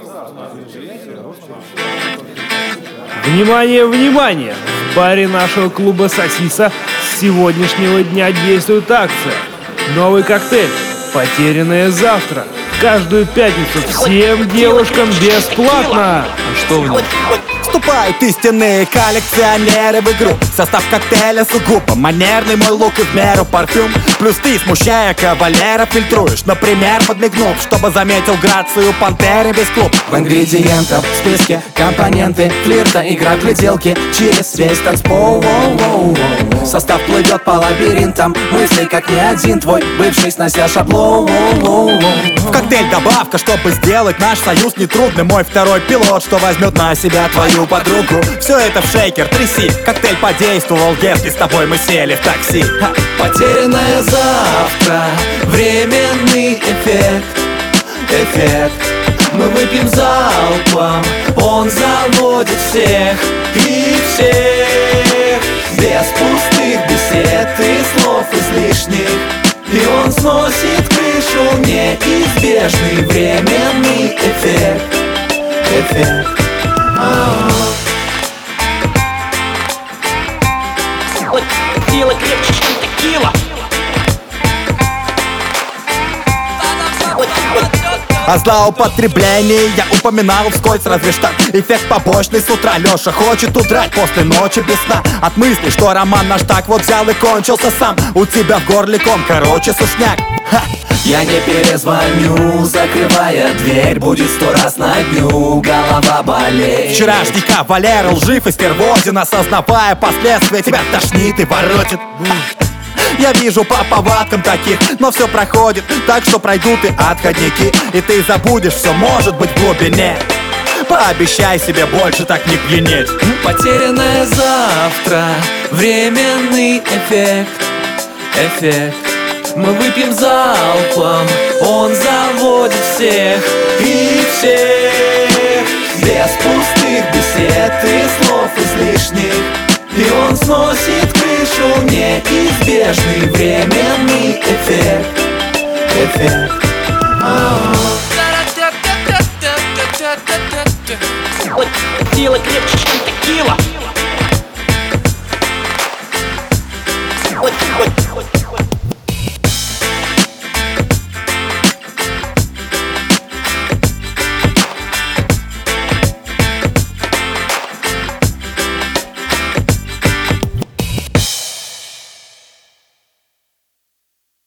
Внимание, внимание! В баре нашего клуба «Сосиса» с сегодняшнего дня действует акция. Новый коктейль «Потерянное завтра». Каждую пятницу всем девушкам бесплатно. А что в нем? Вступают истинные коллекционеры в игру. Состав коктейля сугубо манерный, мой лук и в меру парфюм. Плюс ты, смущая кавалера, фильтруешь, например, подмигнув, чтобы заметил грацию пантеры без клуб. В ингредиентах в списке компоненты флирта, игра в гляделки через весь танцпол. Состав плывет по лабиринтам мыслей, как ни один твой бывший, снося шаблон. В коктейль добавка, чтобы сделать наш союз нетрудным. Мой второй пилот, что возьмет на себя твою подругу. Все это в шейкер, тряси. Коктейль подействовал, если с тобой мы сели в такси. Потерянное завтра, временный эффект. Мы выпьем залпом, он заводит всех и всех. Без пустых бесед и слов излишних. И он сносит крышу, неизбежный временный эффект. Текила крепче, чем текила. О злоупотреблении я упоминал вскользь, разве что эффект побочный. С утра Леша хочет удрать после ночи без сна от мысли, что роман наш так вот взял и кончился сам. У тебя в горле ком, короче, сушняк. Я не перезвоню, закрывая дверь. Будет 100 раз на дню, голова болеет. Вчерашний кавалер лжив и стервозен, осознавая последствия, тебя тошнит и воротит. Я вижу по повадкам таких, но все проходит, так что пройдут и отходники. И ты забудешь, все может быть в глубине. Пообещай себе больше так не пьянеть. Потерянное завтра, временный эффект. Мы выпьем залпом, он заводит всех и всех. Без пустых бесед и слов излишних. И он сносит крышу, неизбежный временный эффект. Текила крепче, чем текила.